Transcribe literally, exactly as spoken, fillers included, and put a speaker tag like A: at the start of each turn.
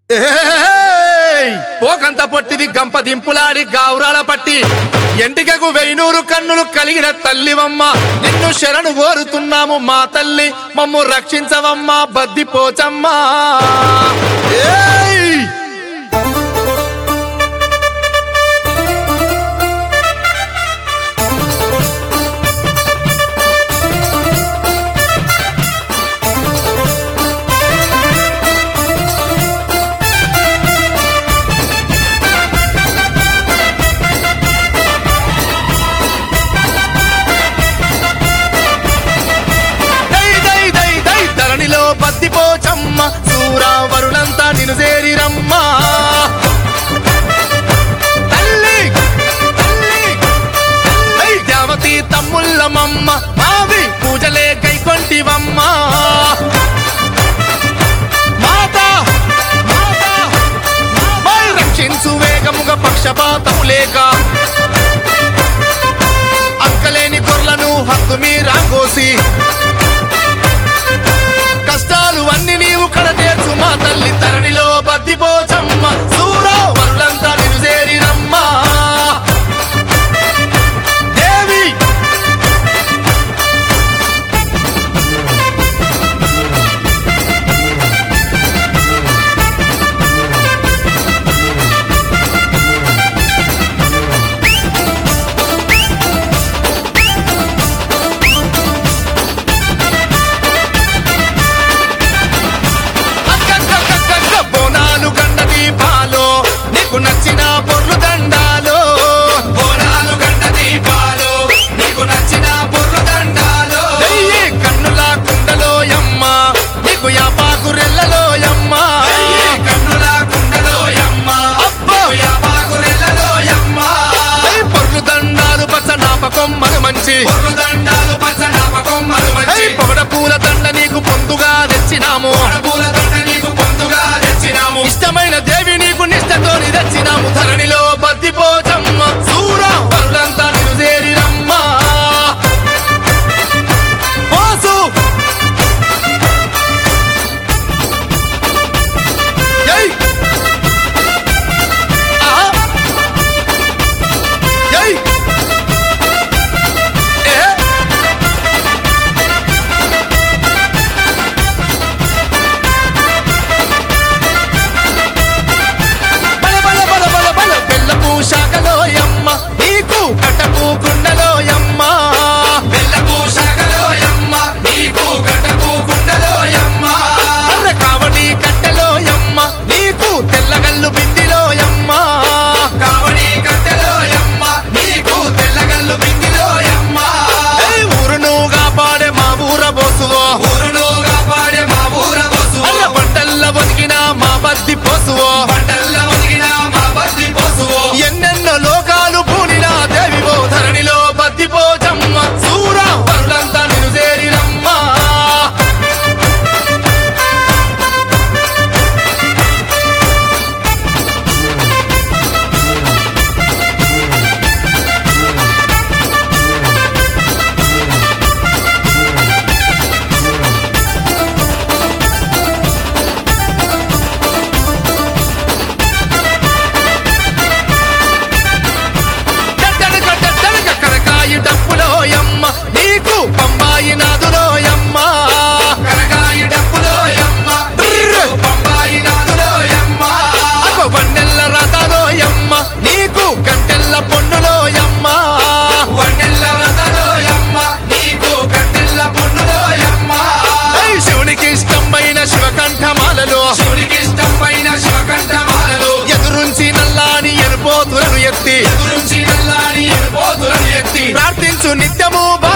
A: పోకంత పొట్టిది గంప దింపులాడి గావురాల పట్టి ఎంటికకు వెయ్యినూరు కన్నులు కలిగిన తల్లివమ్మ నిన్ను శరణు కోరుతున్నాము మా తల్లి మమ్ము రక్షించవమ్మా బద్ది పోచమ్మా. బద్ది పోచమ్మ సూరావరులంతా నిన్ను చేరిరమ్మా తల్లి తల్లి దేవతి తమ్ముళ్ళమమ్మ మావి పూజలే కైకొంటివమ్మ మాత రక్షించు వేగముగా పక్షపాతము లేక అక్కలేని గొర్లను హక్కు మీరా కోసి కష్టాలు అన్ని నీవు కడతేర్చు మా తల్లి తరణిలో బద్ది పోచమ్మ సూరా వరులంతా నిన్ను చేరిరమ్మా దేవి. నచ్చిన పొర్లు దండాలో బోనాలు గంట దీపాలు నీకు నచ్చిన పొర్లు దండాలో కన్నుల కుండలో యమ్మ నీకు యాపాకు రెల్లలో యమ్మ కన్నుల కుండలో యమ్మ అబ్బో యాపాకు రెల్లలో యమ్మ పొర్లు దండాలు పచ్చ నాపకొమ్మలు మంచి పొర్లు దండాలు పచ్చ నాపకొమ్మలు మంచి పొగడ పూల దండ నీకు పొందుగా తెచ్చినాము పూల దండ నీకు పొందుగా తెచ్చినాము ఇష్టమైన దేవి నీకు నిష్టతోని తెచ్చినాము ధరణిలో బద్ది పోచమ్మ సూరా వరులంతా నిన్ను చేరిరమ్మా పోసు జై జై శాఖలో యమ్మ నీకు కటపు కుండలో యమ్మ బెల్లపు శాఖలో యమ్మ నీకు కటపు కుండలో యమ్మ కావడి కట్టెలో యమ్మ నీకు తెల్లగల్లు బిందిలో యమ్మ కావడి కట్టెలో యమ్మ నీకు తెల్లగల్లు బిందిలో యమ్మ ఊరును కాపాడే మా ఊర బోసువో ఊరును కాపాడే మా ఊర బోసువో పంటల్ల బతికిన మా బద్ది పోసువో పంటల్ల బతికిన మా బద్ది పోసువో ఎన్నెన్నో లోకాలు పూనినా దేవివో ధరణిలో బద్ది పోచమ్మ సూరా వరులంతా నిన్ను చేరిరమ్మా డప్పులో యమ్మ నీకు పంబాయి నాదులో యమ్మ కరకాయి డప్పులో యమ్మ పంబాయి నాదులో యమ్మ వన్నెల్ల రథలో యమ్మ నీకు గంటెల్ల పొన్నులో యమ్మ వన్నెల్ల రథలో యమ్మ నీకు గంటెల్ల పొన్నులో యమ్మ శివునికి ఇష్టమైన శివకంఠమాలలో శివునికి ఇష్టమైన శివకంఠమాలలో ఎదురుంచి నల్లాని ఎరుపోతులను ఎత్తి ఎదురుంచి నల్లాని ఎరుపోతులను ఎత్తి ప్రార్థించు నిత్యము